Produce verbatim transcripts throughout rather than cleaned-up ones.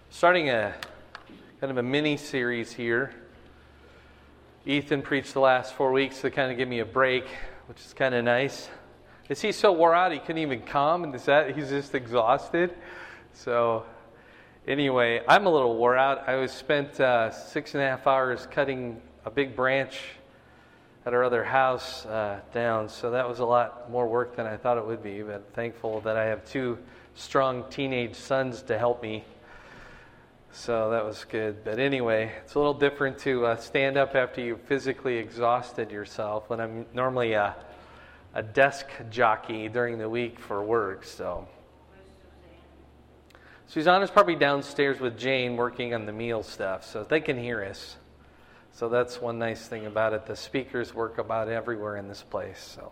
Starting a kind of a mini series here. Ethan preached the last four weeks to kind of give me a break, which is kind of nice. Is he so wore out he couldn't even come? And is that he's just exhausted? So anyway, I'm a little wore out. I was spent uh, six and a half hours cutting a big branch at our other house uh, down. So that was a lot more work than I thought it would be. But I'm thankful that I have two strong teenage sons to help me. So that was good. But anyway, it's a little different to uh, stand up after you physically exhausted yourself when I'm normally a, a desk jockey during the week for work. So Susanna's probably downstairs with Jane working on the meal stuff, so they can hear us. So that's one nice thing about it. The speakers work about everywhere in this place. So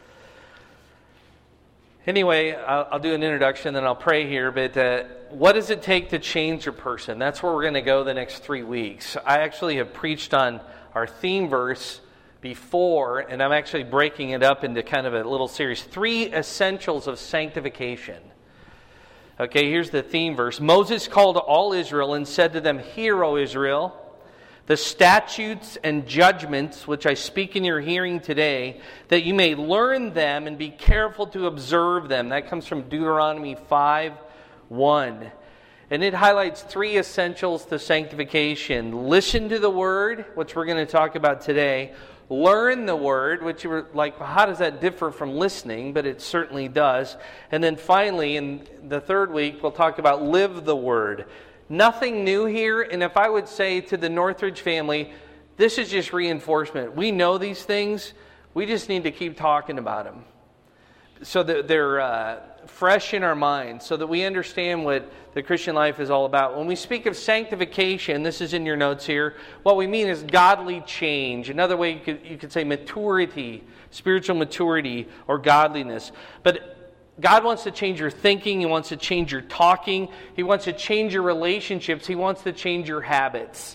anyway, I'll, I'll do an introduction, then I'll pray here. But uh, what does it take to change a person? That's where we're going to go the next three weeks. I actually have preached on our theme verse before, and I'm actually breaking it up into kind of a little series. Three essentials of sanctification. Okay, here's the theme verse. Moses called all Israel and said to them, "Hear, O Israel, the statutes and judgments which I speak in your hearing today, that you may learn them and be careful to observe them." That comes from Deuteronomy five one. And it highlights three essentials to sanctification. Listen to the Word, which we're going to talk about today. Learn the Word, which you were like, how does that differ from listening? But it certainly does. And then finally, in the third week, we'll talk about live the Word. Nothing new here, and if I would say to the Northridge family, this is just reinforcement. We know these things, we just need to keep talking about them so that they're uh, fresh in our minds, so that we understand what the Christian life is all about. When we speak of sanctification, this is in your notes here, what we mean is godly change. Another way you could, you could say maturity, spiritual maturity, or godliness. But God wants to change your thinking. He wants to change your talking. He wants to change your relationships. He wants to change your habits.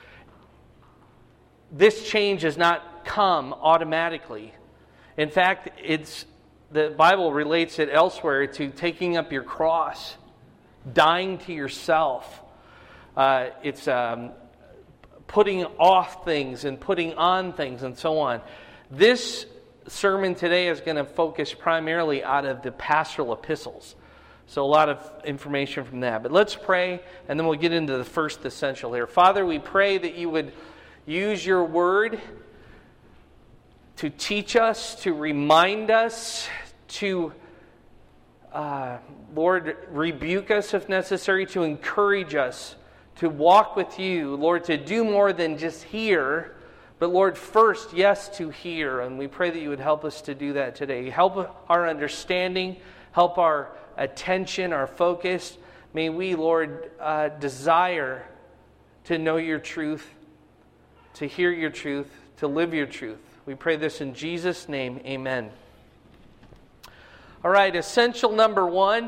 This change does not come automatically. In fact, it's the Bible relates it elsewhere to taking up your cross, dying to yourself. Uh, it's um, putting off things and putting on things and so on. This sermon today is going to focus primarily out of the pastoral epistles. So a lot of information from that. But let's pray, and then we'll get into the first essential here. Father, we pray that you would use your word to teach us, to remind us, to, uh, Lord, rebuke us if necessary, to encourage us, to walk with you, Lord, to do more than just hear. But Lord, first, yes, to hear, and we pray that you would help us to do that today. Help our understanding, help our attention, our focus. May we, Lord, uh, desire to know your truth, to hear your truth, to live your truth. We pray this in Jesus' name, amen. All right, essential number one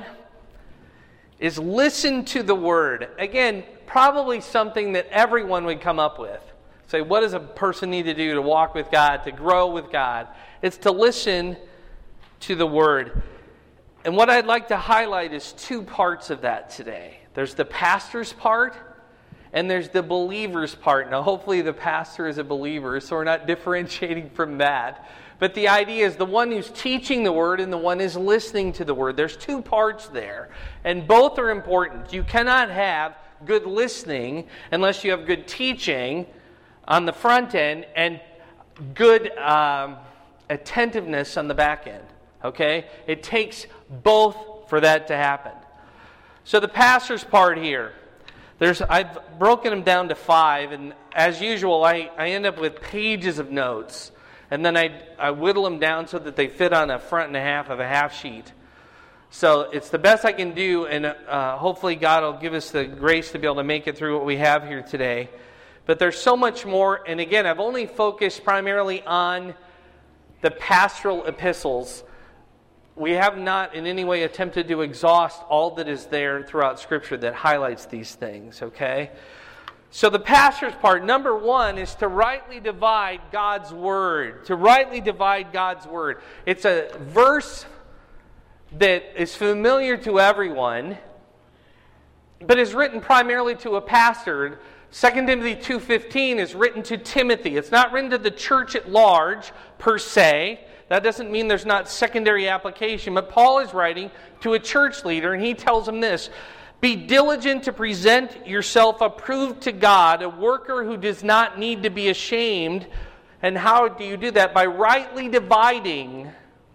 is listen to the Word. Again, probably something that everyone would come up with. Say, what does a person need to do to walk with God, to grow with God? It's to listen to the Word. And what I'd like to highlight is two parts of that today. There's the pastor's part, and there's the believer's part. Now, hopefully the pastor is a believer, so we're not differentiating from that. But the idea is the one who's teaching the Word and the one who's listening to the Word. There's two parts there, and both are important. You cannot have good listening unless you have good teaching on the front end and good um, attentiveness on the back end. Okay? It takes both for that to happen. So the pastor's part here, there's I've broken them down to five, and as usual, I, I end up with pages of notes, and then I, I whittle them down so that they fit on a front and a half of a half sheet. So it's the best I can do, and uh, hopefully God will give us the grace to be able to make it through what we have here today. But there's so much more, and again, I've only focused primarily on the pastoral epistles. We have not in any way attempted to exhaust all that is there throughout Scripture that highlights these things, okay? So the pastor's part, number one, is to rightly divide God's Word. To rightly divide God's Word. It's a verse that is familiar to everyone, but is written primarily to a pastor. Second Timothy two fifteen is written to Timothy. It's not written to the church at large, per se. That doesn't mean there's not secondary application, but Paul is writing to a church leader, and he tells him this: be diligent to present yourself approved to God, a worker who does not need to be ashamed. And how do you do that? By rightly dividing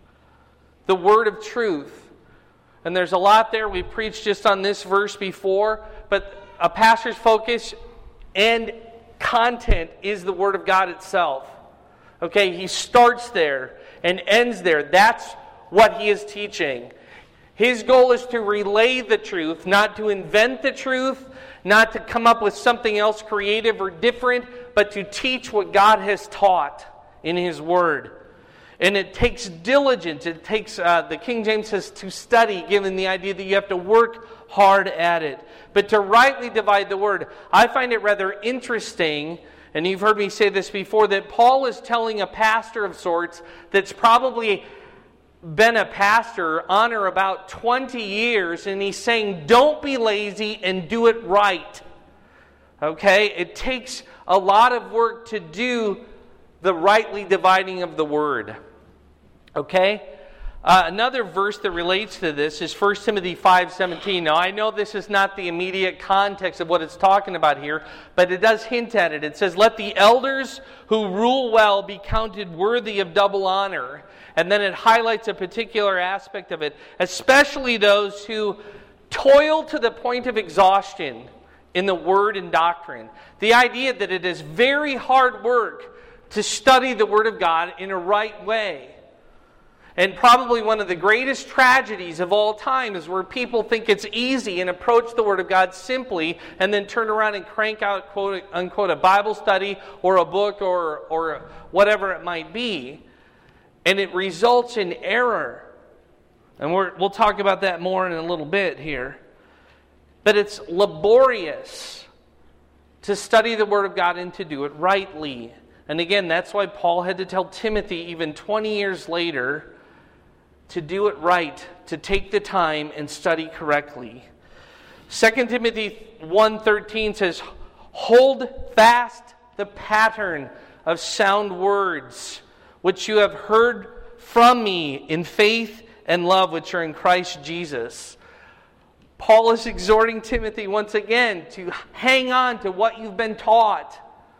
the word of truth. And there's a lot there. We preached just on this verse before, but a pastor's focus and content is the Word of God itself. Okay, he starts there and ends there. That's what he is teaching. His goal is to relay the truth, not to invent the truth, not to come up with something else creative or different, but to teach what God has taught in His Word. And it takes diligence. It takes, uh, the King James says, to study, given the idea that you have to work hard at it. But to rightly divide the word, I find it rather interesting, and you've heard me say this before, that Paul is telling a pastor of sorts that's probably been a pastor on or about twenty years, and he's saying, don't be lazy and do it right. Okay? It takes a lot of work to do the rightly dividing of the word. Okay? Uh, another verse that relates to this is First Timothy five seventeen. Now, I know this is not the immediate context of what it's talking about here, but it does hint at it. It says, let the elders who rule well be counted worthy of double honor. And then it highlights a particular aspect of it, especially those who toil to the point of exhaustion in the word and doctrine. The idea that it is very hard work to study the Word of God in a right way. And probably one of the greatest tragedies of all time is where people think it's easy and approach the Word of God simply and then turn around and crank out, quote unquote, a Bible study or a book or, or whatever it might be. And it results in error. And we're, we'll talk about that more in a little bit here. But it's laborious to study the Word of God and to do it rightly. And again, that's why Paul had to tell Timothy even twenty years later to do it right, to take the time and study correctly. Second Timothy one thirteen says, hold fast the pattern of sound words, which you have heard from me in faith and love which are in Christ Jesus. Paul is exhorting Timothy once again to hang on to what you've been taught.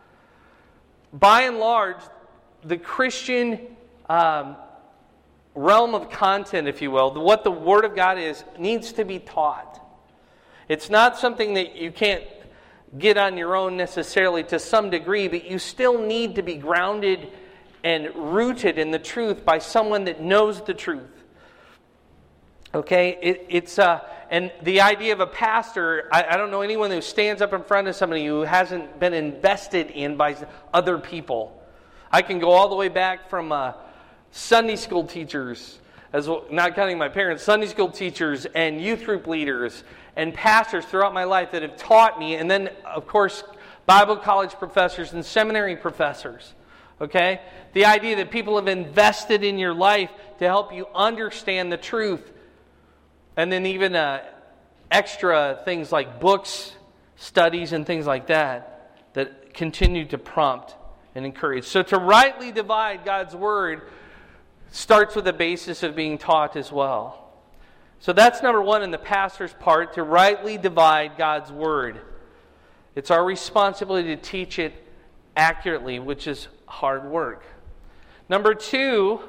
By and large, the Christian um, realm of content, if you will, what the Word of God is, needs to be taught. It's not something that you can't get on your own necessarily to some degree, but you still need to be grounded and rooted in the truth by someone that knows the truth. Okay, it, it's uh, and the idea of a pastor, I, I don't know anyone who stands up in front of somebody who hasn't been invested in by other people. I can go all the way back from uh, Sunday school teachers, as well, not counting my parents, Sunday school teachers and youth group leaders and pastors throughout my life that have taught me, and then, of course, Bible college professors and seminary professors. Okay? The idea that people have invested in your life to help you understand the truth. And then even uh, extra things like books, studies, and things like that that continue to prompt and encourage. So to rightly divide God's Word starts with the basis of being taught as well. So that's number one in the pastor's part, to rightly divide God's Word. It's our responsibility to teach it accurately, which is hard work. Number two,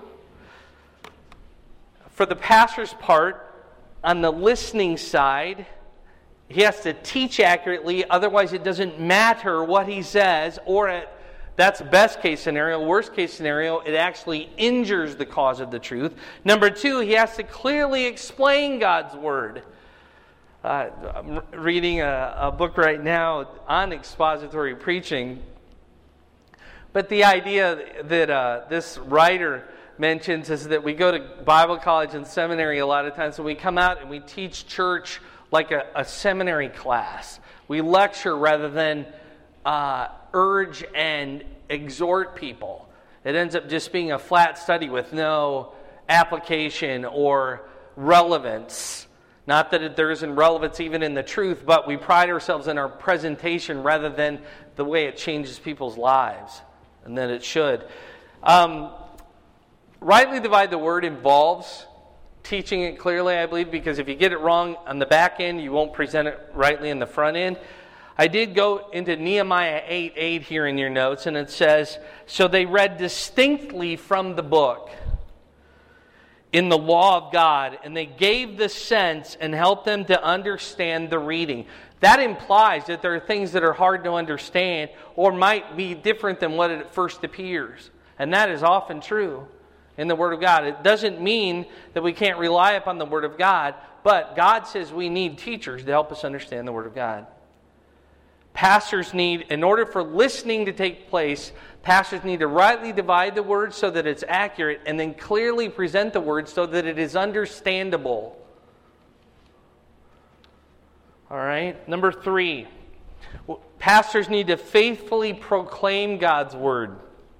for the pastor's part, on the listening side, he has to teach accurately, otherwise it doesn't matter what he says, or at, that's best case scenario. Worst case scenario, it actually injures the cause of the truth. Number two, he has to clearly explain God's Word. Uh, I'm reading a, a book right now on expository preaching, but the idea that uh, this writer mentions is that we go to Bible college and seminary a lot of times, so we come out and we teach church like a, a seminary class. We lecture rather than uh, urge and exhort people. It ends up just being a flat study with no application or relevance Not that there isn't relevance even in the truth, but we pride ourselves in our presentation rather than the way it changes people's lives, and that it should. Um, rightly divide the word involves teaching it clearly, I believe, because if you get it wrong on the back end, you won't present it rightly in the front end. I did go into Nehemiah eight eight here in your notes, and it says, "So they read distinctly from the book in the law of God, and they gave the sense and helped them to understand the reading." That implies that there are things that are hard to understand or might be different than what it first appears. And that is often true in the Word of God. It doesn't mean that we can't rely upon the Word of God, but God says we need teachers to help us understand the Word of God. Pastors need, in order for listening to take place, pastors need to rightly divide the Word so that it's accurate and then clearly present the Word so that it is understandable. All right, number three, pastors need to faithfully proclaim God's Word.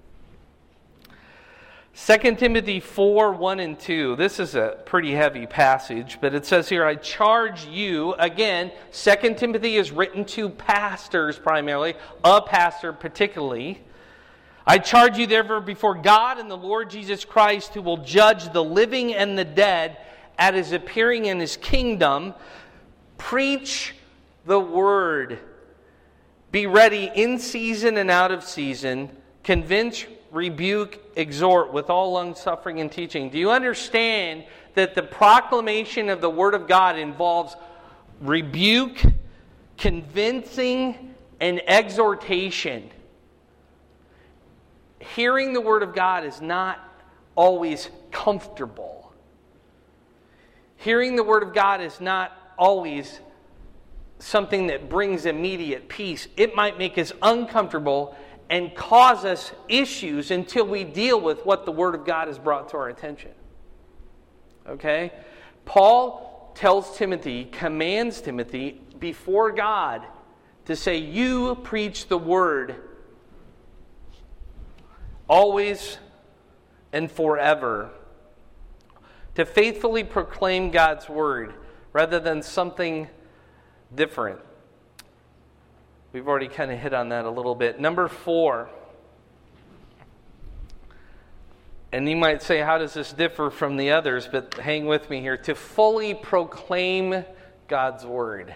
Second Timothy four, one and two. This is a pretty heavy passage, but it says here, "I charge you," again, Second Timothy is written to pastors primarily, a pastor particularly. "I charge you therefore before God and the Lord Jesus Christ, who will judge the living and the dead at His appearing in His kingdom, preach the word. Be ready in season and out of season. Convince, rebuke, exhort with all long-suffering and teaching." Do you understand that the proclamation of the Word of God involves rebuke, convincing, and exhortation? Hearing the Word of God is not always comfortable. Hearing the Word of God is not always something that brings immediate peace. It might make us uncomfortable and cause us issues until we deal with what the Word of God has brought to our attention. Okay? Paul tells Timothy, commands Timothy before God to say, "You preach the Word always and forever." To faithfully proclaim God's Word rather than something different. We've already kind of hit on that a little bit. Number four. And you might say, how does this differ from the others? But hang with me here. To fully proclaim God's Word.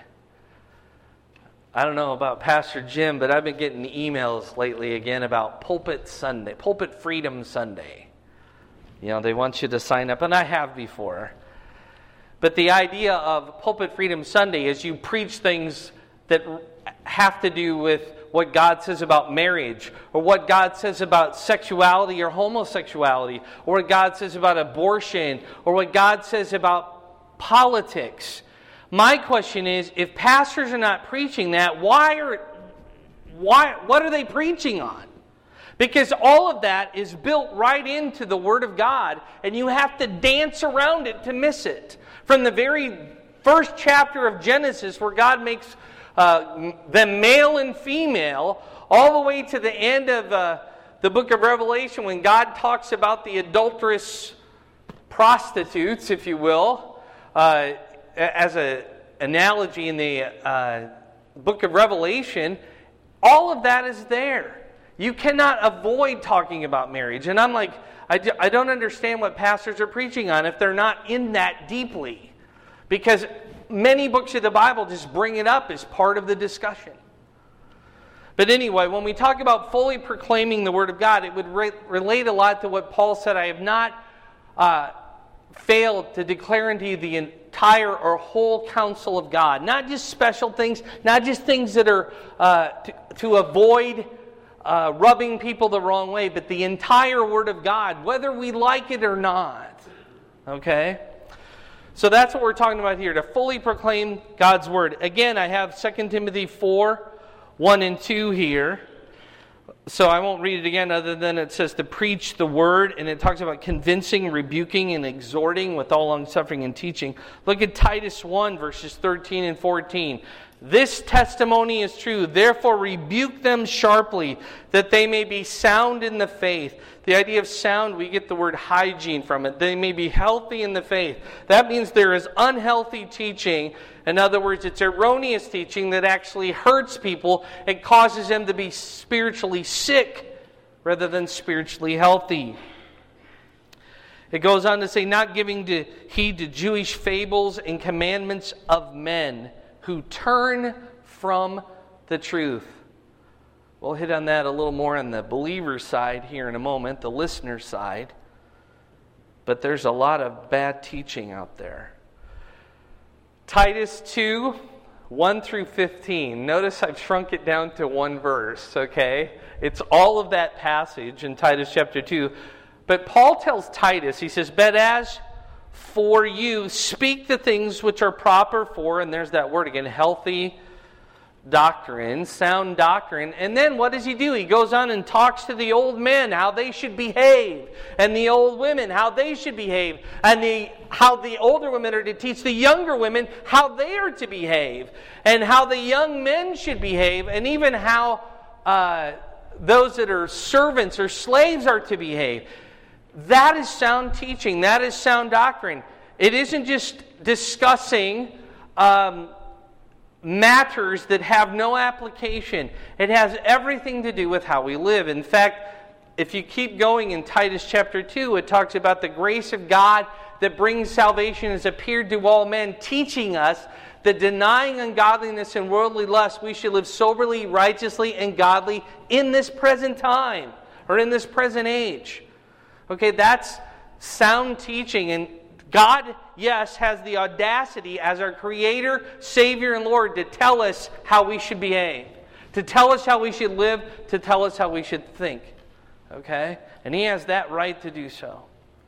I don't know about Pastor Jim, but I've been getting emails lately again about Pulpit Sunday, Pulpit Freedom Sunday. You know, they want you to sign up, and I have before. But the idea of Pulpit Freedom Sunday is you preach things that have to do with what God says about marriage, or what God says about sexuality or homosexuality, or what God says about abortion, or what God says about politics. My question is, if pastors are not preaching that, why are why what are they preaching on? Because all of that is built right into the Word of God, and you have to dance around it to miss it. From the very first chapter of Genesis, where God makes uh, them male and female, all the way to the end of uh, the book of Revelation, when God talks about the adulterous prostitutes, if you will, uh, as an analogy in the uh, book of Revelation, all of that is there. You cannot avoid talking about marriage. And I'm like, I, do, I don't understand what pastors are preaching on if they're not in that deeply. Because many books of the Bible just bring it up as part of the discussion. But anyway, when we talk about fully proclaiming the Word of God, it would re- relate a lot to what Paul said. I have not uh, failed to declare unto you the entire or whole counsel of God. Not just special things, not just things that are uh, to, to avoid uh, rubbing people the wrong way, but the entire Word of God, whether we like it or not. Okay? So that's what we're talking about here, to fully proclaim God's Word. Again, I have Second Timothy four, one and two here. So I won't read it again other than it says to preach the Word, and it talks about convincing, rebuking, and exhorting with all longsuffering and teaching. Look at Titus one, verses thirteen and fourteen. This testimony is true. Therefore rebuke them sharply, that they may be sound in the faith. The idea of sound, we get the word hygiene from it. They may be healthy in the faith. That means there is unhealthy teaching. In other words, it's erroneous teaching that actually hurts people. It causes them to be spiritually sick rather than spiritually healthy. It goes on to say, not giving to heed to Jewish fables and commandments of men who turn from the truth. We'll hit on that a little more on the believer side here in a moment, the listener side. But there's a lot of bad teaching out there. Titus two, one through fifteen. Notice I've shrunk it down to one verse, okay? It's all of that passage in Titus chapter two. But Paul tells Titus, he says, but as for you, speak the things which are proper for, and there's that word again, healthy doctrine, sound doctrine. And then what does he do? He goes on and talks to the old men, how they should behave, and the old women, how they should behave, and the how the older women are to teach the younger women how they are to behave, and how the young men should behave, and even how uh, those that are servants or slaves are to behave. That is sound teaching. That is sound doctrine. It isn't just discussing um, matters that have no application. It has everything to do with how we live. In fact, if you keep going in Titus chapter two, it talks about the grace of God that brings salvation has appeared to all men, teaching us that denying ungodliness and worldly lust, we should live soberly, righteously, and godly in this present time, or in this present age. Okay, that's sound teaching. And God, yes, has the audacity as our Creator, Savior, and Lord to tell us how we should behave, to tell us how we should live, to tell us how we should think. Okay? And He has that right to do so.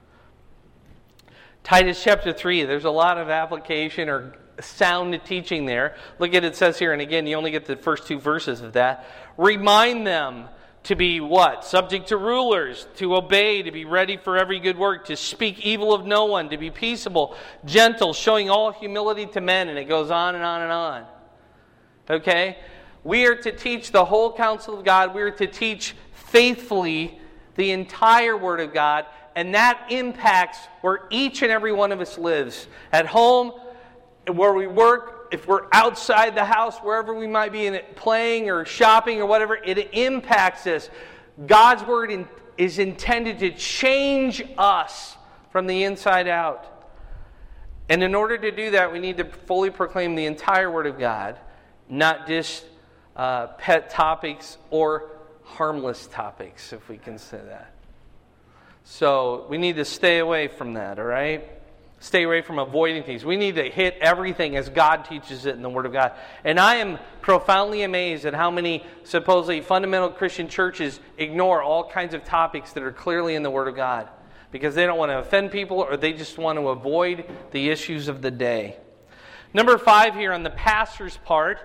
Titus chapter three, there's a lot of application or sound teaching there. Look at it, it says here, and again, you only get the first two verses of that. Remind them to be what? Subject to rulers, to obey, to be ready for every good work, to speak evil of no one, to be peaceable, gentle, showing all humility to men, and it goes on and on and on. Okay? We are to teach the whole counsel of God. We are to teach faithfully the entire Word of God, and that impacts where each and every one of us lives. At home, where we work, if we're outside the house, wherever we might be in it, playing or shopping or whatever, it impacts us. God's Word in, is intended to change us from the inside out. And in order to do that, we need to fully proclaim the entire Word of God, not just uh, pet topics or harmless topics, if we can say that. So we need to stay away from that, all right? Stay away from avoiding things. We need to hit everything as God teaches it in the Word of God. And I am profoundly amazed at how many supposedly fundamental Christian churches ignore all kinds of topics that are clearly in the Word of God because they don't want to offend people or they just want to avoid the issues of the day. Number five here on the pastor's part,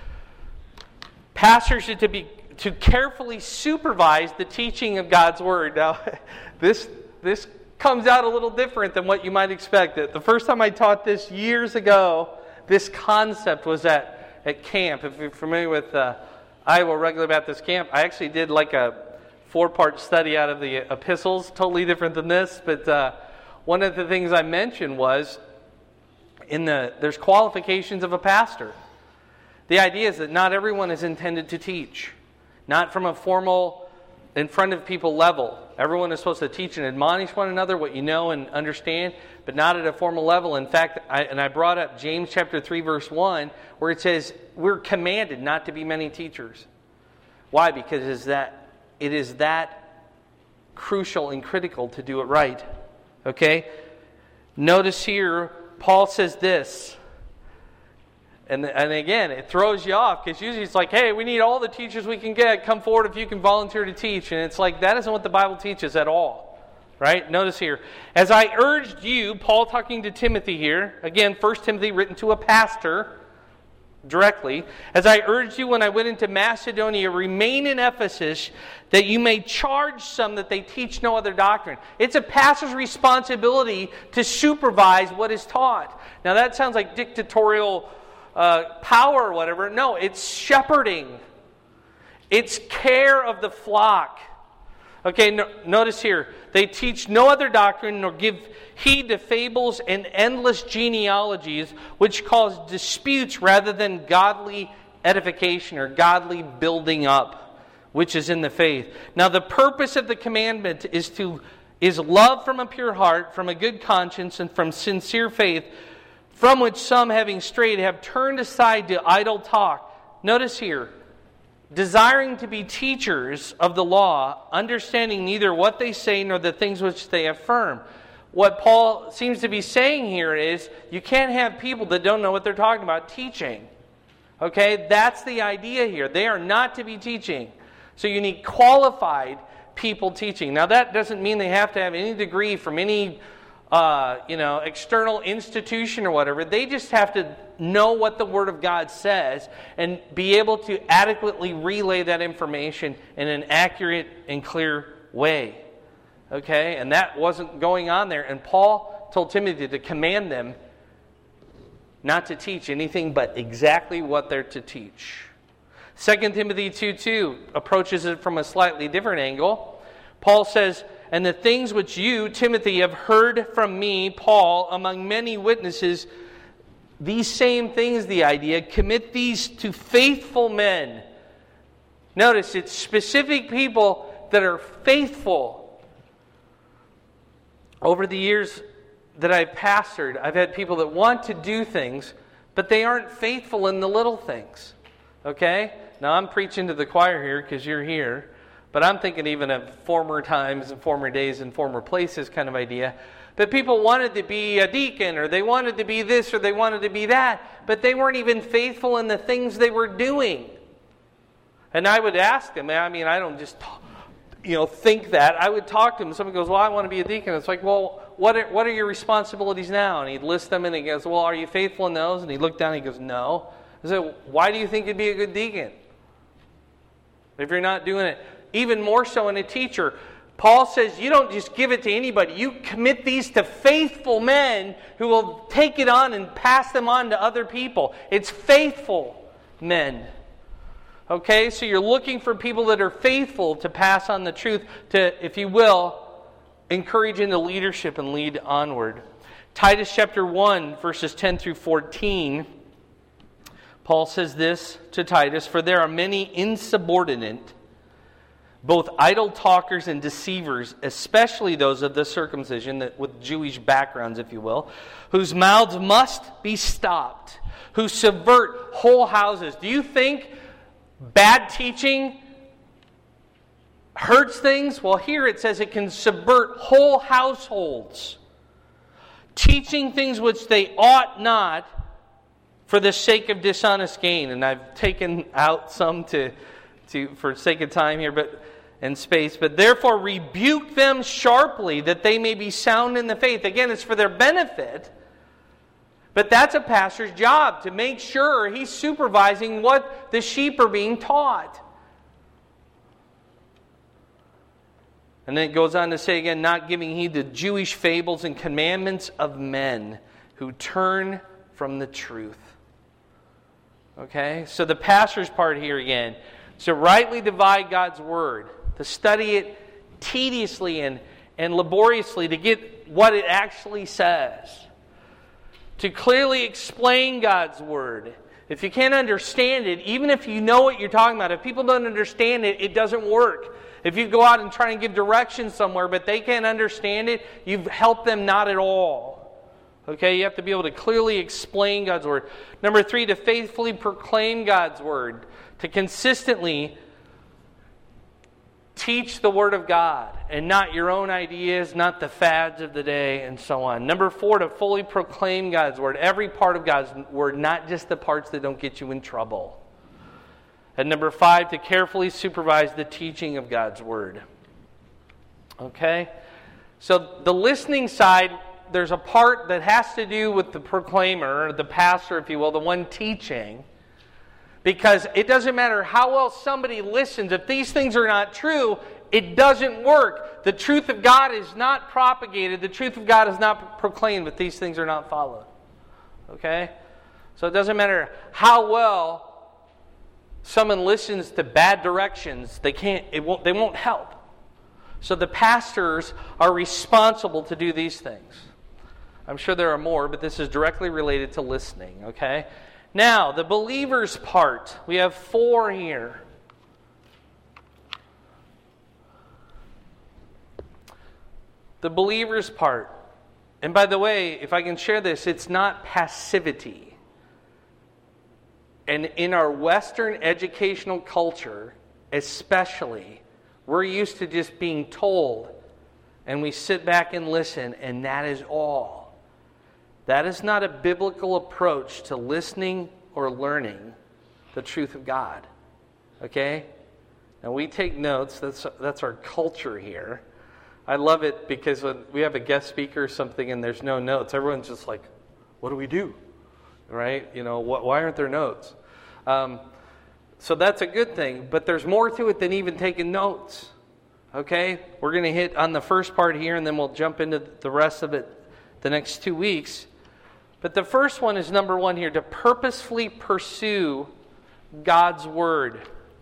pastors are to be to carefully supervise the teaching of God's Word. Now, this this comes out a little different than what you might expect. The first time I taught this years ago, this concept was at, at camp. If you're familiar with uh, Iowa Regular Baptist Camp, I actually did like a four-part study out of the epistles, totally different than this. But uh, one of the things I mentioned was in the there's qualifications of a pastor. The idea is that not everyone is intended to teach, not from a formal, in front of people level. Everyone is supposed to teach and admonish one another what you know and understand, but not at a formal level. In fact, I, and I brought up James chapter three, verse one, where it says we're commanded not to be many teachers. Why? Because it is that, it is that crucial and critical to do it right. Okay? Notice here, Paul says this. And, and again, it throws you off because usually it's like, hey, we need all the teachers we can get. Come forward if you can volunteer to teach. And it's like, that isn't what the Bible teaches at all. Right? Notice here. As I urged you, Paul talking to Timothy here. Again, First Timothy written to a pastor directly. As I urged you when I went into Macedonia, remain in Ephesus that you may charge some that they teach no other doctrine. It's a pastor's responsibility to supervise what is taught. Now that sounds like dictatorial uh, power or whatever. No, it's shepherding. It's care of the flock. Okay, no, notice here. They teach no other doctrine nor give heed to fables and endless genealogies which cause disputes rather than godly edification or godly building up, which is in the faith. Now the purpose of the commandment is to is love from a pure heart, from a good conscience, and from sincere faith, from which some, having strayed, have turned aside to idle talk. Notice here, desiring to be teachers of the law, understanding neither what they say nor the things which they affirm. What Paul seems to be saying here is, you can't have people that don't know what they're talking about teaching. Okay, that's the idea here. They are not to be teaching. So you need qualified people teaching. Now that doesn't mean they have to have any degree from any uh, you know, external institution or whatever. They just have to know what the Word of God says and be able to adequately relay that information in an accurate and clear way. Okay? And that wasn't going on there. And Paul told Timothy to command them not to teach anything but exactly what they're to teach. Second Timothy two two approaches it from a slightly different angle. Paul says, "And the things which you, Timothy, have heard from me, Paul, among many witnesses, these same things," the idea, "commit these to faithful men." Notice, it's specific people that are faithful. Over the years that I've pastored, I've had people that want to do things, but they aren't faithful in the little things. Okay? Now I'm preaching to the choir here because you're here, but I'm thinking even of former times and former days and former places kind of idea. But people wanted to be a deacon, or they wanted to be this, or they wanted to be that, but they weren't even faithful in the things they were doing. And I would ask them, I mean, I don't just, you know, think that. I would talk to them. Someone goes, "Well, I want to be a deacon." It's like, "Well, what are, what are your responsibilities now?" And he'd list them, and he goes, "Well, are you faithful in those?" And he'd look down, and he goes, "No." I said, "Why do you think you'd be a good deacon if you're not doing it?" Even more so in a teacher. Paul says you don't just give it to anybody. You commit these to faithful men who will take it on and pass them on to other people. It's faithful men. Okay, so you're looking for people that are faithful to pass on the truth, to, if you will, encourage into leadership and lead onward. Titus chapter one, verses ten through fourteen, Paul says this to Titus, "For there are many insubordinate, both idle talkers and deceivers, especially those of the circumcision," that with Jewish backgrounds, if you will, "whose mouths must be stopped, who subvert whole houses." Do you think bad teaching hurts things? Well, here it says it can subvert whole households, teaching things which they ought not for the sake of dishonest gain. And I've taken out some to, to for sake of time here, but and space. "But therefore rebuke them sharply, that they may be sound in the faith." Again, it's for their benefit. But that's a pastor's job, to make sure he's supervising what the sheep are being taught. And then it goes on to say again, "not giving heed to Jewish fables and commandments of men who turn from the truth." Okay? So the pastor's part here again, to rightly divide God's word, to study it tediously and, and laboriously to get what it actually says. To clearly explain God's word. If you can't understand it, even if you know what you're talking about, if people don't understand it, it doesn't work. If you go out and try and give directions somewhere, but they can't understand it, you've helped them not at all. Okay, you have to be able to clearly explain God's word. Number three, to faithfully proclaim God's word. To consistently teach the Word of God and not your own ideas, not the fads of the day, and so on. Number four, to fully proclaim God's Word. Every part of God's Word, not just the parts that don't get you in trouble. And number five, to carefully supervise the teaching of God's Word. Okay? So the listening side, there's a part that has to do with the proclaimer, the pastor, if you will, the one teaching. Because it doesn't matter how well somebody listens. If these things are not true, it doesn't work. The truth of God is not propagated. The truth of God is not proclaimed if these things are not followed. Okay? So it doesn't matter how well someone listens to bad directions, they can't, it won't, they won't help. So the pastors are responsible to do these things. I'm sure there are more, but this is directly related to listening, okay? Now, the believers part. We have four here. The believers part. And by the way, if I can share this, it's not passivity. And in our Western educational culture, especially, we're used to just being told, and we sit back and listen, and that is all. That is not a biblical approach to listening or learning the truth of God. Okay? Now we take notes. That's that's our culture here. I love it because when we have a guest speaker or something and there's no notes, everyone's just like, what do we do? Right? You know, wh- why aren't there notes? Um, so that's a good thing, but there's more to it than even taking notes. Okay? We're going to hit on the first part here and then we'll jump into the rest of it the next two weeks. But the first one is number one here, to purposefully pursue God's Word.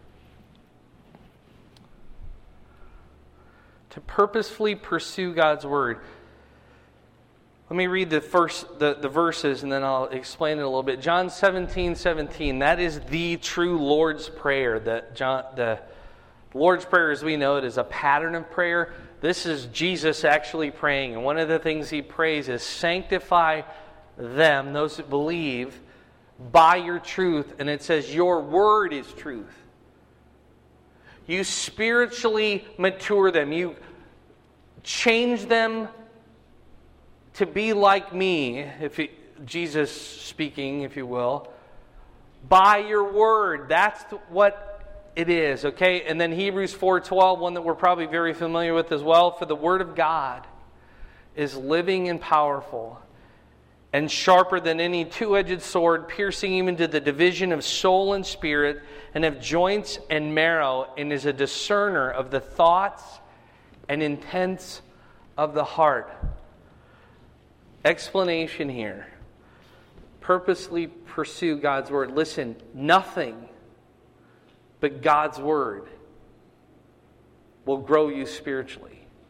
To purposefully pursue God's Word. Let me read the first the, the verses and then I'll explain it a little bit. John seventeen seventeen, that is the true Lord's Prayer. The, John, the Lord's Prayer, as we know it, is a pattern of prayer. This is Jesus actually praying. And one of the things he prays is, sanctify them, those that believe, by your truth. And it says, your word is truth. You spiritually mature them. You change them to be like me, if it, Jesus speaking, if you will, by your word. That's what it is, okay? And then Hebrews four twelve, one that we're probably very familiar with as well. For the word of God is living and powerful, and sharper than any two-edged sword, piercing even to the division of soul and spirit, and of joints and marrow, and is a discerner of the thoughts and intents of the heart. Explanation here. Purposely pursue God's Word. Listen, nothing but God's Word will grow you spiritually.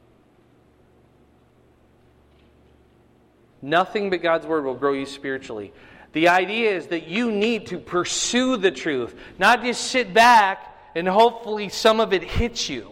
Nothing but God's Word will grow you spiritually. The idea is that you need to pursue the truth, not just sit back and hopefully some of it hits you.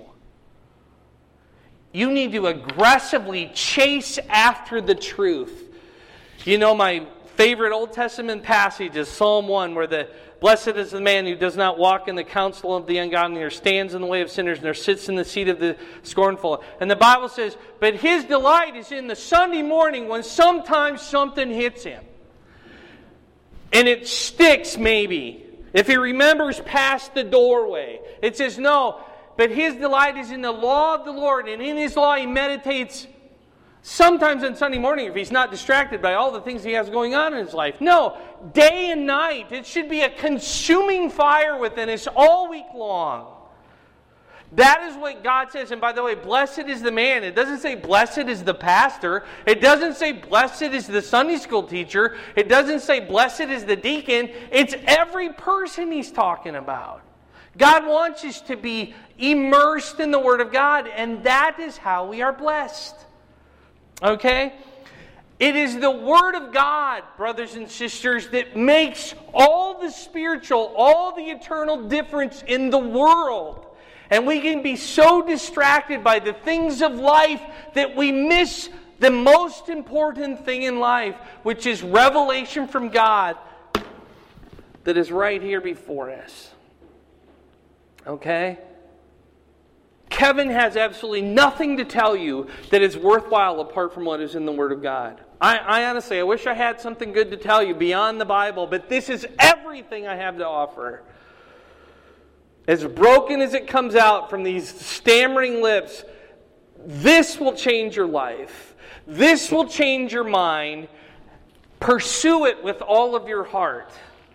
You need to aggressively chase after the truth. You know, my favorite Old Testament passage is Psalm one, where the blessed is the man who does not walk in the counsel of the ungodly, nor stands in the way of sinners, nor sits in the seat of the scornful. And the Bible says, but his delight is in the Sunday morning when sometimes something hits him. And it sticks maybe. If he remembers past the doorway. It says, no, but his delight is in the law of the Lord, and in his law he meditates sometimes on Sunday morning if he's not distracted by all the things he has going on in his life. No, day and night. It should be a consuming fire within us all week long. That is what God says. And by the way, blessed is the man. It doesn't say blessed is the pastor. It doesn't say blessed is the Sunday school teacher. It doesn't say blessed is the deacon. It's every person he's talking about. God wants us to be immersed in the Word of God, and that is how we are blessed. Okay? It is the Word of God, brothers and sisters, that makes all the spiritual, all the eternal difference in the world. And we can be so distracted by the things of life that we miss the most important thing in life, which is revelation from God that is right here before us. Okay? Kevin has absolutely nothing to tell you that is worthwhile apart from what is in the Word of God. I, I honestly, I wish I had something good to tell you beyond the Bible, but this is everything I have to offer. As broken as it comes out from these stammering lips, this will change your life. This will change your mind. Pursue it with all of your heart.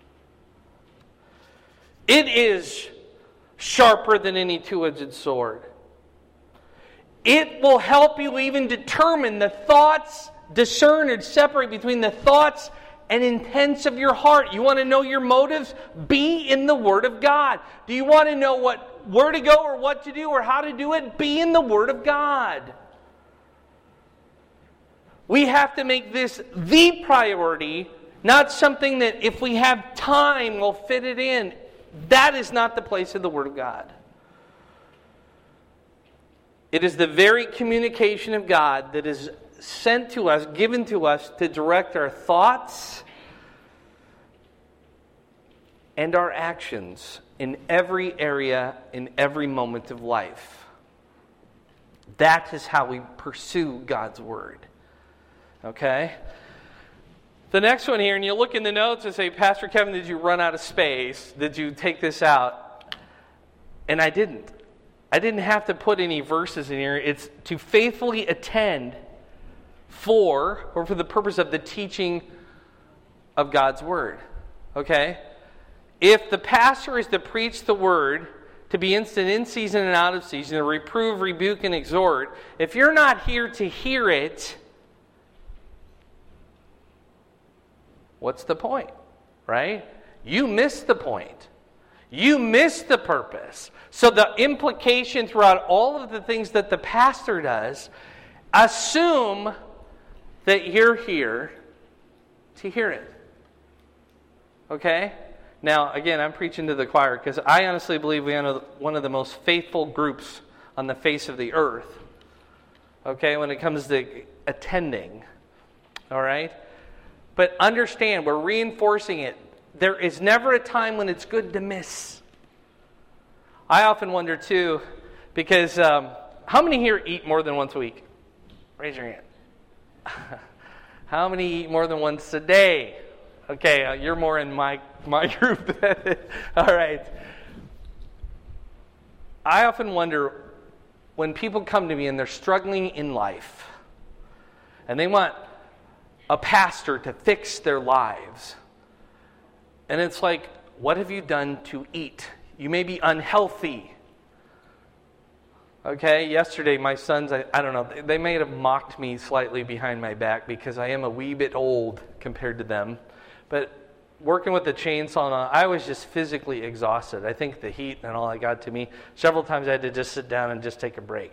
It is sharper than any two-edged sword. It will help you even determine the thoughts, discern and separate between the thoughts and intents of your heart. You want to know your motives? Be in the Word of God. Do you want to know what where to go or what to do or how to do it? Be in the Word of God. We have to make this the priority, not something that if we have time, we'll fit it in. That is not the place of the Word of God. It is the very communication of God that is sent to us, given to us to direct our thoughts and our actions in every area, in every moment of life. That is how we pursue God's Word. Okay? The next one here, and you look in the notes and say, Pastor Kevin, did you run out of space? Did you take this out? And I didn't. I didn't have to put any verses in here. It's to faithfully attend for, or for the purpose of the teaching of God's Word. Okay? If the pastor is to preach the Word, to be instant in season and out of season, to reprove, rebuke, and exhort, if you're not here to hear it, what's the point? Right? You missed the point. You missed the purpose. So the implication throughout all of the things that the pastor does, assume that you're here to hear it. Okay? Now, again, I'm preaching to the choir because I honestly believe we are one of the most faithful groups on the face of the earth. Okay? When it comes to attending. All right? But understand, we're reinforcing it. There is never a time when it's good to miss. I often wonder too, because um, how many here eat more than once a week? Raise your hand. How many eat more than once a day? Okay, uh, you're more in my, my group. All right. I often wonder when people come to me and they're struggling in life and they want a pastor to fix their lives. And it's like, what have you done to eat? You may be unhealthy. Okay, yesterday my sons, I, I don't know, they may have mocked me slightly behind my back because I am a wee bit old compared to them. But working with the chainsaw, I was just physically exhausted. I think the heat and all that got to me. Several times I had to just sit down and just take a break.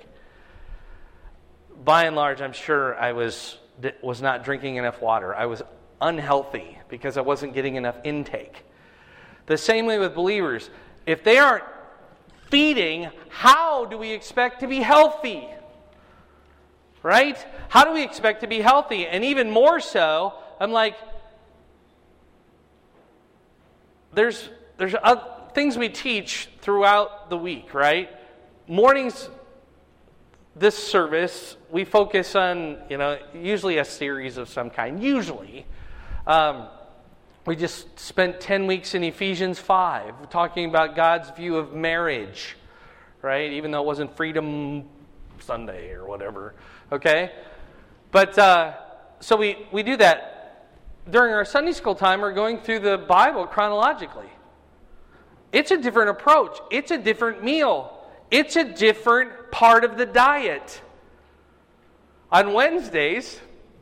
By and large, I'm sure I was was not drinking enough water. I was unhealthy because I wasn't getting enough intake. The same way with believers. If they aren't feeding, how do we expect to be healthy? Right? How do we expect to be healthy? And even more so, I'm like, there's there's other things we teach throughout the week, right? Mornings, this service, we focus on, you know, usually a series of some kind. Usually. Um, we just spent ten weeks in Ephesians five talking about God's view of marriage, right? Even though it wasn't Freedom Sunday or whatever, okay? But, uh, so we, we do that. During our Sunday school time, we're going through the Bible chronologically. It's a different approach. It's a different meal. It's a different part of the diet. On Wednesdays,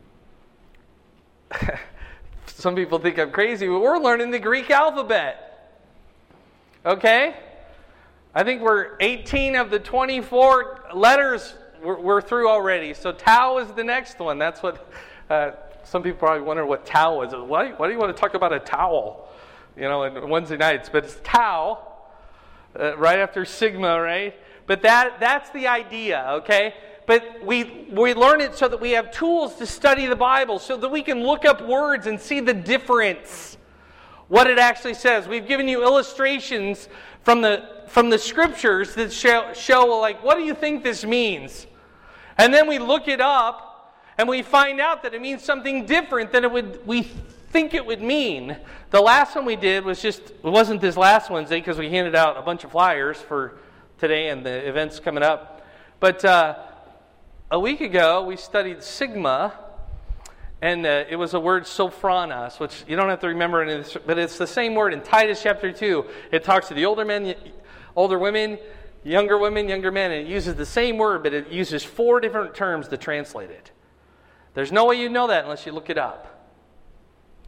some people think I'm crazy, but we're learning the Greek alphabet. Okay? I think we're eighteen of the twenty-four letters we're, we're through already. So Tau is the next one. That's what uh, some people probably wonder what Tau is. Why, why do you want to talk about a towel? You know, on Wednesday nights. But it's Tau. Uh, right after Sigma, right? But that that's the idea, okay? But we we learn it so that we have tools to study the Bible, so that we can look up words and see the difference, what it actually says. We've given you illustrations from the from the scriptures that show, show like, what do you think this means? And then we look it up, and we find out that it means something different than it would we think it would mean. The last one we did was just, it wasn't this last Wednesday because we handed out a bunch of flyers for today and the events coming up. But uh, a week ago we studied Sigma, and uh, it was a word sophronos, which you don't have to remember, any of this, but it's the same word in Titus chapter two. It talks to the older men, older women, younger women, younger men, and it uses the same word, but it uses four different terms to translate it. There's no way you know that unless you look it up.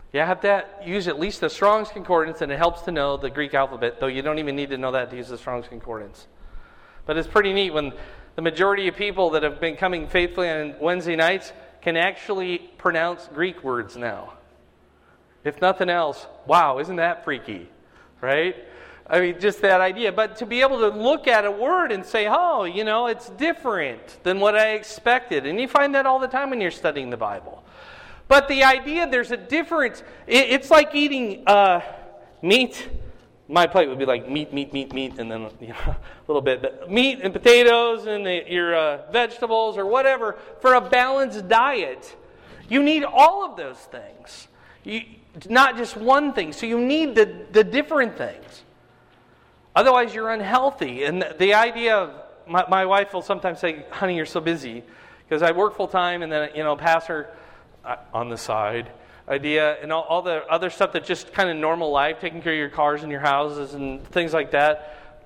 You have to use at least the Strong's Concordance, and it helps to know the Greek alphabet, though you don't even need to know that to use the Strong's Concordance. But it's pretty neat when the majority of people that have been coming faithfully on Wednesday nights can actually pronounce Greek words now. If nothing else, wow, isn't that freaky, right? I mean, just that idea. But to be able to look at a word and say, oh, you know, it's different than what I expected. And you find that all the time when you're studying the Bible. But the idea, there's a difference. It's like eating uh, meat. My plate would be like meat, meat, meat, meat, and then you know, a little bit. But meat and potatoes and the, your uh, vegetables or whatever for a balanced diet. You need all of those things. You, not just one thing. So you need the, the different things. Otherwise, you're unhealthy. And the, the idea of, my, my wife will sometimes say, honey, you're so busy. Because I work full time and then, you know, pastor on the side idea and all, all the other stuff that's just kind of normal life, taking care of your cars and your houses and things like that.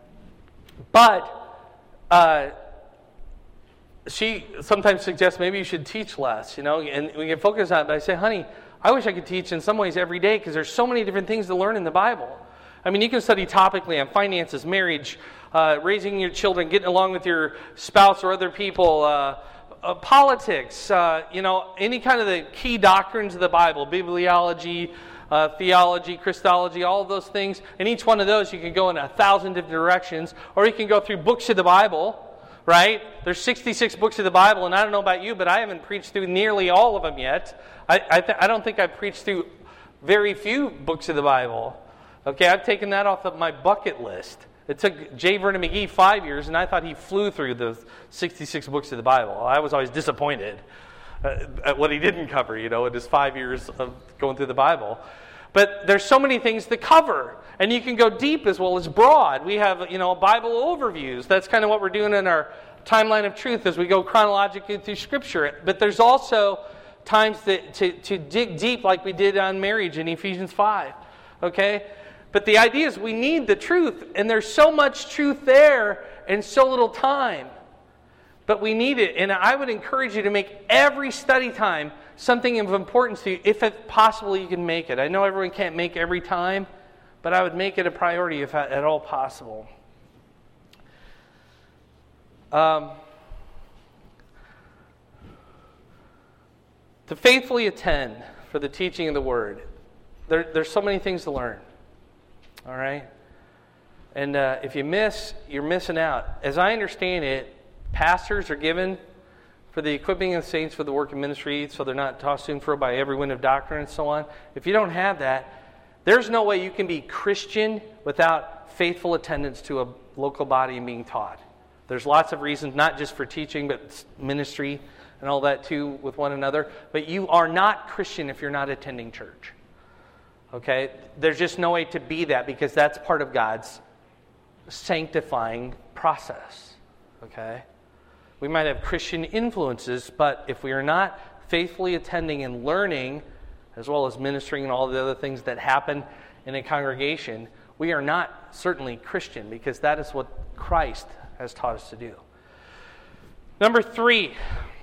But uh, she sometimes suggests maybe you should teach less, you know, and we can focus on it. But I say, honey, I wish I could teach in some ways every day because there's so many different things to learn in the Bible. I mean, you can study topically on finances, marriage, uh, raising your children, getting along with your spouse or other people, uh, Uh, politics, uh, you know, any kind of the key doctrines of the Bible, bibliology, uh, theology, Christology, all of those things. And each one of those you can go in a thousand different directions, or you can go through books of the Bible, right? There's sixty-six books of the Bible, and I don't know about you, but I haven't preached through nearly all of them yet. I I, th- I don't think I've preached through very few books of the Bible. Okay, I've taken that off of my bucket list. It took J. Vernon McGee five years, and I thought he flew through the sixty-six books of the Bible. I was always disappointed uh, at what he didn't cover, you know, in his five years of going through the Bible. But there's so many things to cover, and you can go deep as well as broad. We have, you know, Bible overviews. That's kind of what we're doing in our timeline of truth as we go chronologically through Scripture. But there's also times that, to, to dig deep like we did on marriage in Ephesians five, okay? But the idea is we need the truth, and there's so much truth there and so little time. But we need it, and I would encourage you to make every study time something of importance to you, if it possible you can make it. I know everyone can't make every time, but I would make it a priority if at all possible. Um, to faithfully attend for the teaching of the Word, there, there's so many things to learn. All right? And uh, if you miss, you're missing out. As I understand it, pastors are given for the equipping of the saints for the work of ministry, so they're not tossed to and fro by every wind of doctrine and so on. If you don't have that, there's no way you can be Christian without faithful attendance to a local body and being taught. There's lots of reasons, not just for teaching, but ministry and all that too with one another. But you are not Christian if you're not attending church. Okay? There's just no way to be that because that's part of God's sanctifying process. Okay? We might have Christian influences, but if we are not faithfully attending and learning, as well as ministering and all the other things that happen in a congregation, we are not certainly Christian because that is what Christ has taught us to do. Number three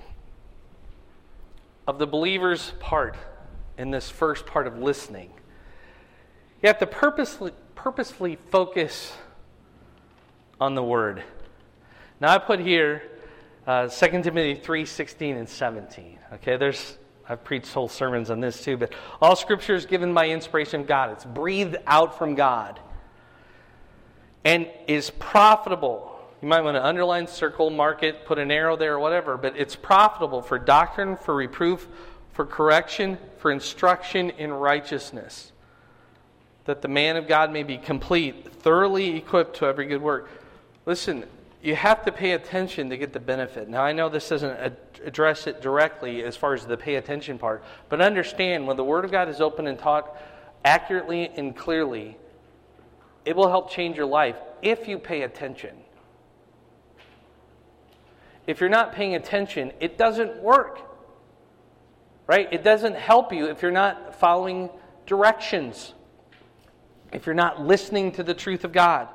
of the believer's part in this first part of listening. You have to purposely, purposefully focus on the Word. Now I put here uh, Second Timothy three sixteen and seventeen. Okay, there's I've preached whole sermons on this too, but all Scripture is given by inspiration of God. It's breathed out from God and is profitable. You might want to underline, circle, mark it, put an arrow there or whatever, but it's profitable for doctrine, for reproof, for correction, for instruction in righteousness, that the man of God may be complete, thoroughly equipped to every good work. Listen, you have to pay attention to get the benefit. Now, I know this doesn't ad- address it directly as far as the pay attention part, but understand when the Word of God is open and taught accurately and clearly, it will help change your life if you pay attention. If you're not paying attention, it doesn't work. Right? It doesn't help you if you're not following directions. If you're not listening to the truth of God.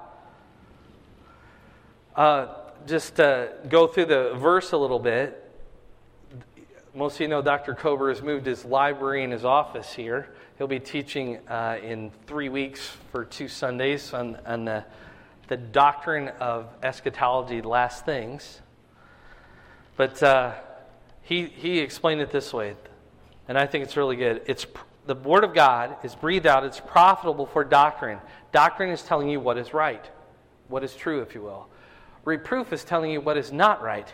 Uh, just uh, go through the verse a little bit. Most of you know Doctor Kober has moved his library and his office here. He'll be teaching uh, in three weeks for two Sundays on, on the, the doctrine of eschatology, last things. But uh, he he explained it this way, and I think it's really good. It's the Word of God is breathed out. It's profitable for doctrine. Doctrine is telling you what is right, what is true, if you will. Reproof is telling you what is not right.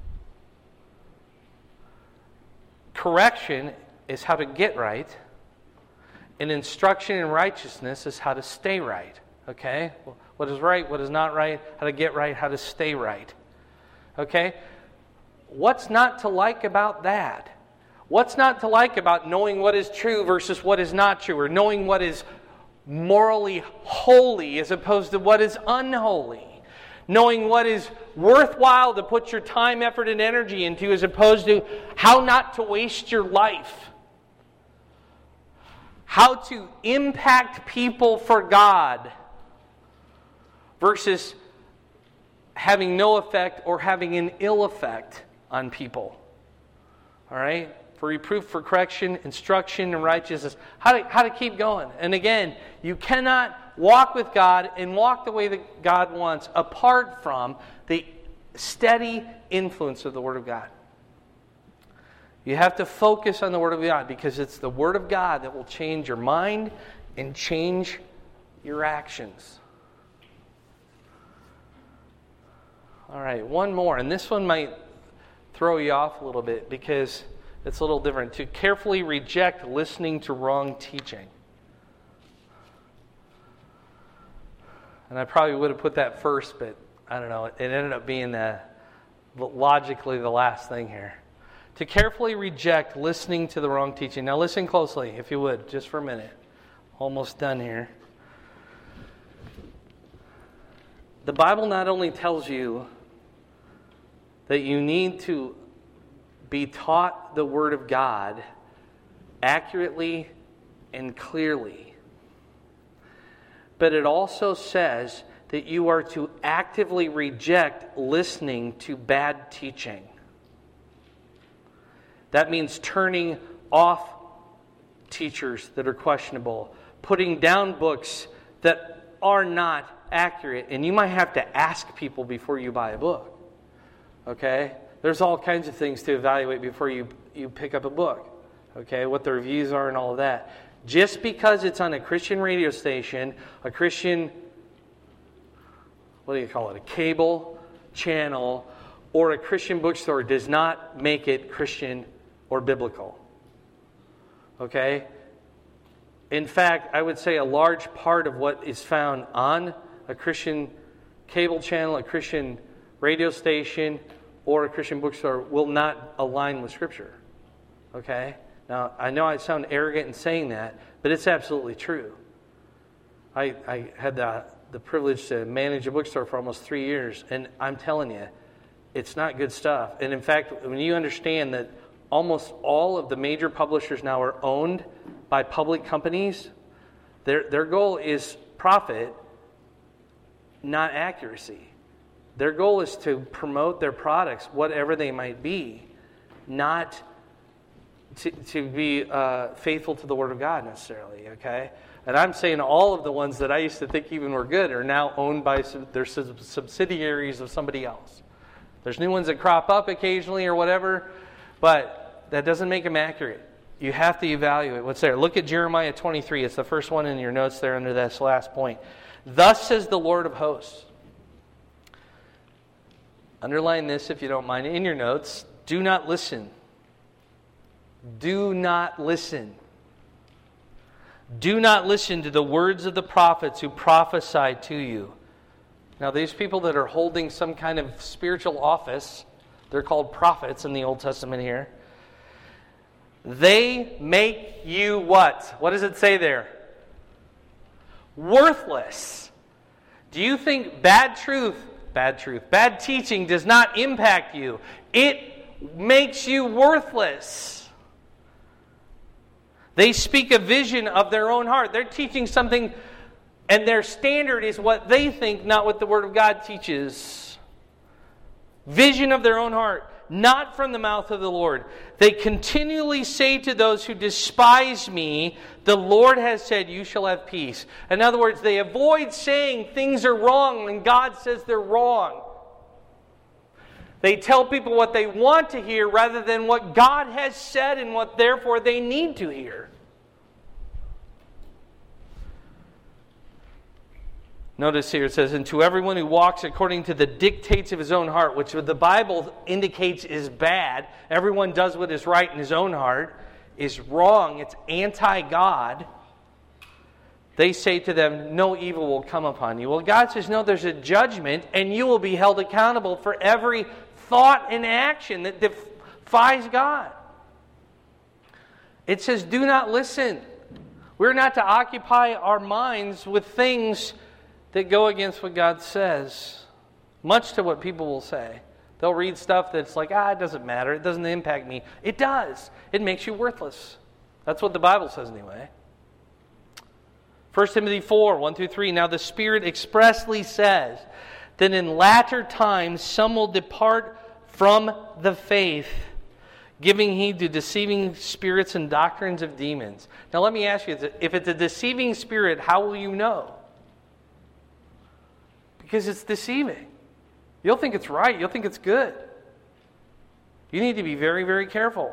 Correction is how to get right. And instruction in righteousness is how to stay right. Okay? What is right, what is not right, how to get right, how to stay right. Okay? What's not to like about that? What's not to like about knowing what is true versus what is not true, or knowing what is morally holy as opposed to what is unholy? Knowing what is worthwhile to put your time, effort, and energy into as opposed to how not to waste your life. How to impact people for God versus having no effect or having an ill effect on people. All right? For reproof, for correction, instruction, and righteousness. How to, how to keep going. And again, you cannot walk with God and walk the way that God wants apart from the steady influence of the Word of God. You have to focus on the Word of God because it's the Word of God that will change your mind and change your actions. All right, one more. And this one might throw you off a little bit because it's a little different. To carefully reject listening to wrong teaching. And I probably would have put that first, but I don't know. It ended up being the, logically the last thing here. To carefully reject listening to the wrong teaching. Now listen closely, if you would, just for a minute. Almost done here. The Bible not only tells you that you need to be taught the Word of God accurately and clearly, but it also says that you are to actively reject listening to bad teaching. That means turning off teachers that are questionable, putting down books that are not accurate, and you might have to ask people before you buy a book. Okay? There's all kinds of things to evaluate before you, you pick up a book. Okay? What the reviews are and all of that. Just because it's on a Christian radio station, a Christian, what do you call it, a cable channel, or a Christian bookstore does not make it Christian or biblical. Okay? In fact, I would say a large part of what is found on a Christian cable channel, a Christian radio station, or a Christian bookstore will not align with Scripture. Okay? Now, I know I sound arrogant in saying that, but it's absolutely true. I, I had the, the privilege to manage a bookstore for almost three years, and I'm telling you, it's not good stuff. And in fact, when you understand that almost all of the major publishers now are owned by public companies, their their goal is profit, not accuracy. Their goal is to promote their products, whatever they might be, not to, to be uh, faithful to the Word of God necessarily, okay? And I'm saying all of the ones that I used to think even were good are now owned by their subsidiaries of somebody else. There's new ones that crop up occasionally or whatever, but that doesn't make them accurate. You have to evaluate what's there. Look at Jeremiah twenty-three. It's the first one in your notes there under this last point. Thus says the Lord of hosts. Underline this if you don't mind in your notes. Do not listen. Do not listen. Do not listen to the words of the prophets who prophesy to you. Now, these people that are holding some kind of spiritual office, they're called prophets in the Old Testament here. They make you what? What does it say there? Worthless. Do you think bad truth, bad truth, bad teaching does not impact you? It makes you worthless. They speak a vision of their own heart. They're teaching something, and their standard is what they think, not what the Word of God teaches. Vision of their own heart. not from the mouth of the Lord. They continually say to those who despise me, the Lord has said, you shall have peace. In other words, they avoid saying things are wrong when God says they're wrong. They tell people what they want to hear rather than what God has said and what therefore they need to hear. Notice here it says, and to everyone who walks according to the dictates of his own heart, which the Bible indicates is bad. Everyone does what is right in his own heart, is wrong. It's anti-God. They say to them, no evil will come upon you. Well, God says, no, there's a judgment, and you will be held accountable for every thought and action that defies God. It says, do not listen. We're not to occupy our minds with things that go against what God says, much to what people will say. They'll read stuff that's like, ah, it doesn't matter. It doesn't impact me. It does. It makes you worthless. That's what the Bible says anyway. First Timothy four, one through three. Now the Spirit expressly says that in latter times some will depart from the faith, giving heed to deceiving spirits and doctrines of demons. Now let me ask you, if it's a deceiving spirit, how will you know? Because it's deceiving. You'll think it's right. You'll think it's good. You need to be very, very careful.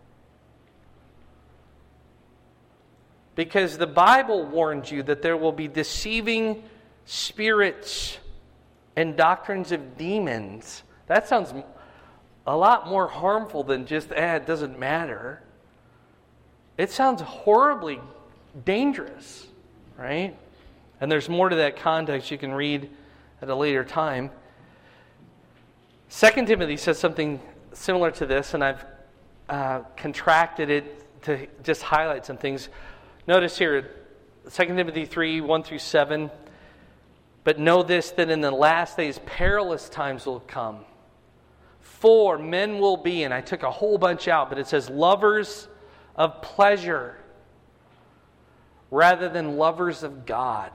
Because the Bible warns you that there will be deceiving spirits and doctrines of demons. That sounds a lot more harmful than just, eh, it doesn't matter. It sounds horribly dangerous, right? And there's more to that context you can read at a later time. Second Timothy says something similar to this, and I've uh, contracted it to just highlight some things. Notice here, Second Timothy three, one through seven. But know this, that in the last days perilous times will come. For men will be, and I took a whole bunch out, but it says lovers of pleasure rather than lovers of God.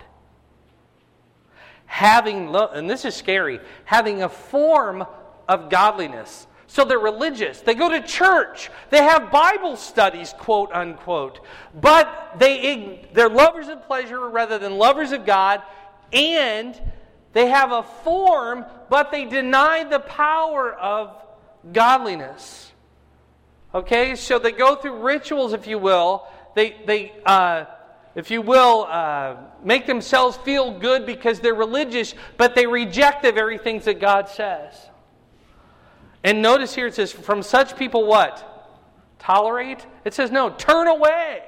Having, and this is scary, having a form of godliness. So they're religious. They go to church. They have Bible studies, quote unquote. But they, they're lovers of pleasure rather than lovers of God. And they have a form, but they deny the power of godliness. Okay, so they go through rituals, if you will. They, they uh, if you will, uh, make themselves feel good because they're religious, but they reject the very things that God says. And notice here it says, from such people what? Tolerate? It says no, turn away.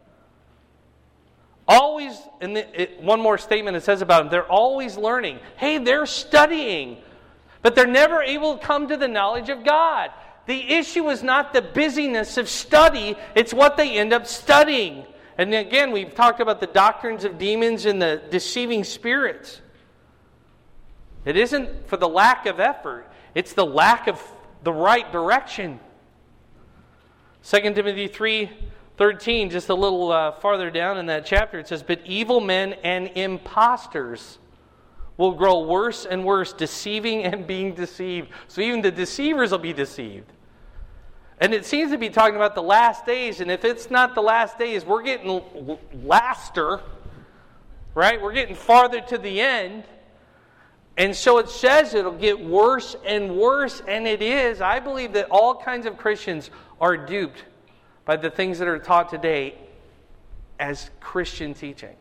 Always, and it, one more statement it says about them, they're always learning. Hey, they're studying, but they're never able to come to the knowledge of God. The issue is not the busyness of study, it's what they end up studying. And again, we've talked about the doctrines of demons and the deceiving spirits. It isn't for the lack of effort. It's the lack of the right direction. Second Timothy three thirteen, just a little uh, farther down in that chapter, it says, but evil men and impostors will grow worse and worse, deceiving and being deceived. So even the deceivers will be deceived. And it seems to be talking about the last days, and if it's not the last days, we're getting laster, right? We're getting farther to the end. And so it says it'll get worse and worse, and it is. I believe that all kinds of Christians are duped by the things that are taught today as Christian teaching.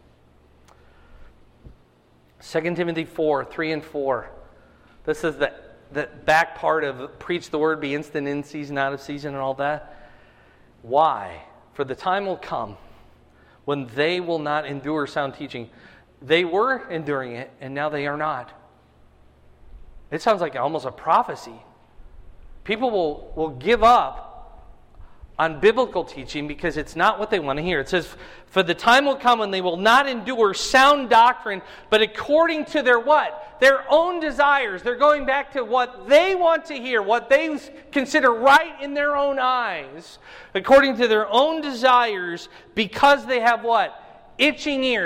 Second Timothy four, three and four. This is the, the back part of preach the word, be instant in season, out of season, and all that. Why? For the time will come when they will not endure sound teaching. They were enduring it, and now they are not. It sounds like almost a prophecy. People will, will give up on biblical teaching because it's not what they want to hear. It says, for the time will come when they will not endure sound doctrine, but according to their what? Their own desires. They're going back to what they want to hear, what they consider right in their own eyes, according to their own desires, because they have what? Itching ears.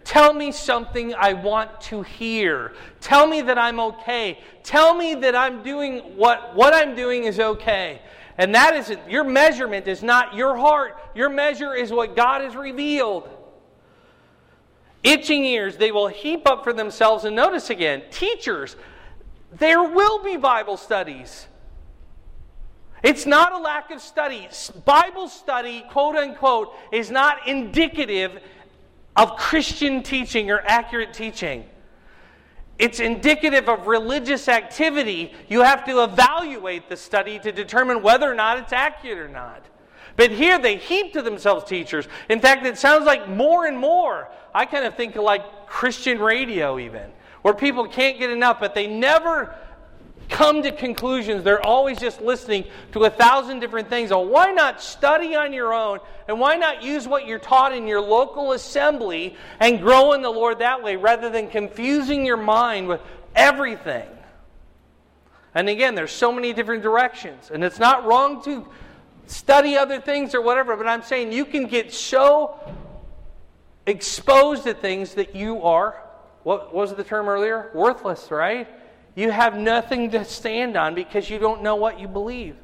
Tell me something I want to hear. Tell me that I'm okay. Tell me that I'm doing what, what I'm doing is okay. And that isn't, your measurement is not your heart. Your measure is what God has revealed. Itching ears, they will heap up for themselves. And notice again, teachers, there will be Bible studies. It's not a lack of study. Bible study, quote unquote, is not indicative of Christian teaching or accurate teaching. It's indicative of religious activity. You have to evaluate the study to determine whether or not it's accurate or not. But here they heap to themselves teachers. In fact, it sounds like more and more. I kind of think of like Christian radio even, where people can't get enough, but they never come to conclusions. They're always just listening to a thousand different things. Well, why not study on your own, and why not use what you're taught in your local assembly and grow in the Lord that way, rather than confusing your mind with everything? And again, there's so many different directions, and it's not wrong to study other things or whatever, but I'm saying you can get so exposed to things that you are, what was the term earlier? Worthless, right? You have nothing to stand on because you don't know what you believe.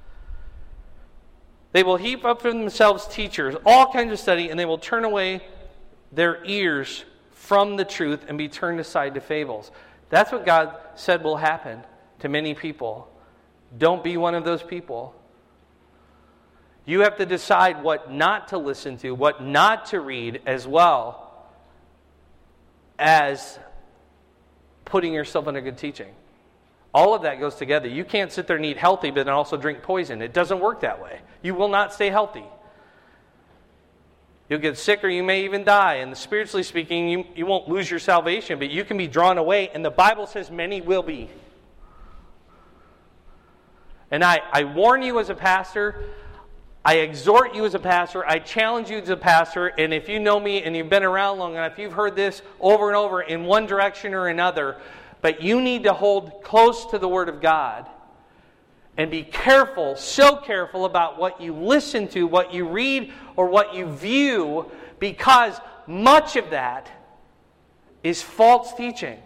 They will heap up for themselves teachers, all kinds of study, and they will turn away their ears from the truth and be turned aside to fables. That's what God said will happen to many people. Don't be one of those people. You have to decide what not to listen to, what not to read, as well as putting yourself under good teaching. All of that goes together. You can't sit there and eat healthy but then also drink poison. It doesn't work that way. You will not stay healthy. You'll get sick, or you may even die. And spiritually speaking, you, you won't lose your salvation, but you can be drawn away. And the Bible says many will be. And I, I warn you as a pastor, I exhort you as a pastor, I challenge you as a pastor, and if you know me and you've been around long enough, you've heard this over and over in one direction or another, but you need to hold close to the Word of God and be careful, so careful about what you listen to, what you read, or what you view, because much of that is false teaching.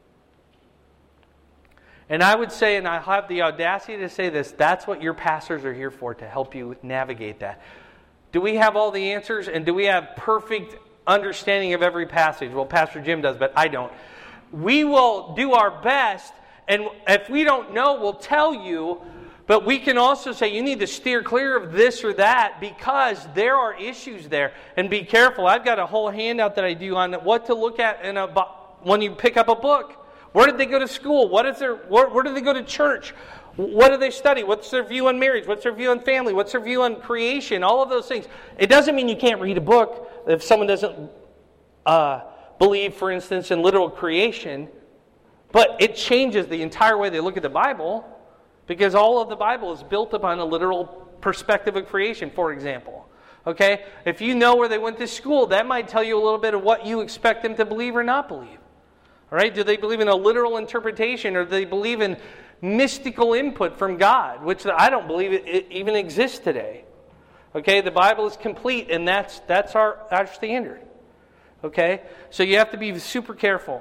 And I would say, and I have the audacity to say this, that's what your pastors are here for, to help you navigate that. Do we have all the answers? And do we have perfect understanding of every passage? Well, Pastor Jim does, but I don't. We will do our best, and if we don't know, we'll tell you, but we can also say you need to steer clear of this or that, because there are issues there. And be careful. I've got a whole handout that I do on what to look at in a, when you pick up a book. Where did they go to school? What is their? Where, where do they go to church? What do they study? What's their view on marriage? What's their view on family? What's their view on creation? All of those things. It doesn't mean you can't read a book if someone doesn't uh, believe, for instance, in literal creation. But it changes the entire way they look at the Bible, because all of the Bible is built upon a literal perspective of creation, for example. Okay? If you know where they went to school, that might tell you a little bit of what you expect them to believe or not believe. All right? Do they believe in a literal interpretation, or do they believe in mystical input from God, which I don't believe it, it even exists today? Okay? The Bible is complete, and that's that's our, our standard. Okay? So you have to be super careful.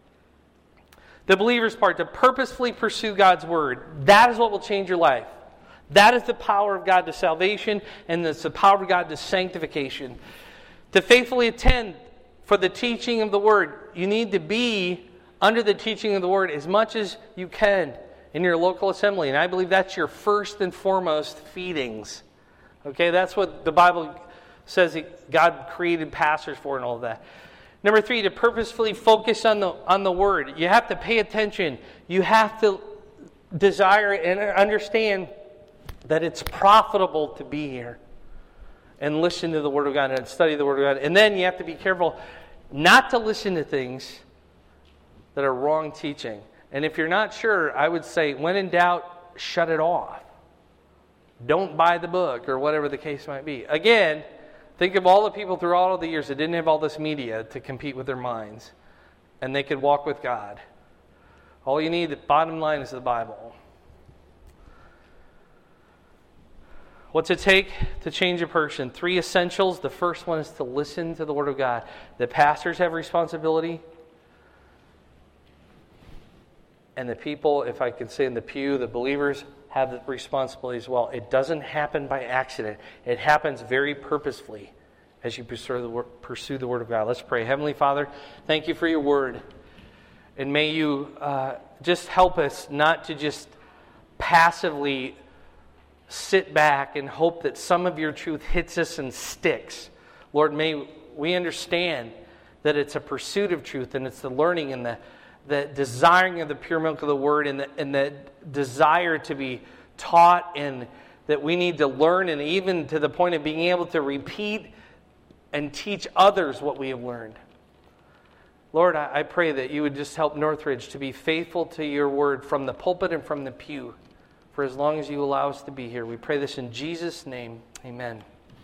The believer's part, to purposefully pursue God's Word, that is what will change your life. That is the power of God to salvation, and it's the power of God to sanctification. To faithfully attend for the teaching of the Word, you need to be under the teaching of the Word as much as you can in your local assembly. And I believe that's your first and foremost feedings. Okay, that's what the Bible says that God created pastors for and all of that. Number three, to purposefully focus on the on the Word. You have to pay attention. You have to desire and understand that it's profitable to be here and listen to the Word of God and study the Word of God. And then you have to be careful not to listen to things that are wrong teaching. And if you're not sure, I would say, when in doubt, shut it off. Don't buy the book, or whatever the case might be. Again, think of all the people through all of the years that didn't have all this media to compete with their minds, and they could walk with God. All you need, the bottom line, is the Bible. What's it take to change a person? Three essentials. The first one is to listen to the Word of God. The pastors have responsibility. And the people, if I can say in the pew, the believers have the responsibility as well. It doesn't happen by accident. It happens very purposefully as you pursue the, pursue the Word of God. Let's pray. Heavenly Father, thank you for your Word. And may you uh, just help us not to just passively sit back and hope that some of your truth hits us and sticks. Lord, may we understand that it's a pursuit of truth, and it's the learning and the, the desiring of the pure milk of the Word, and the, and the desire to be taught, and that we need to learn, and even to the point of being able to repeat and teach others what we have learned. Lord, I, I pray that you would just help Northridge to be faithful to your Word from the pulpit and from the pew for as long as you allow us to be here. We pray this in Jesus' name. Amen.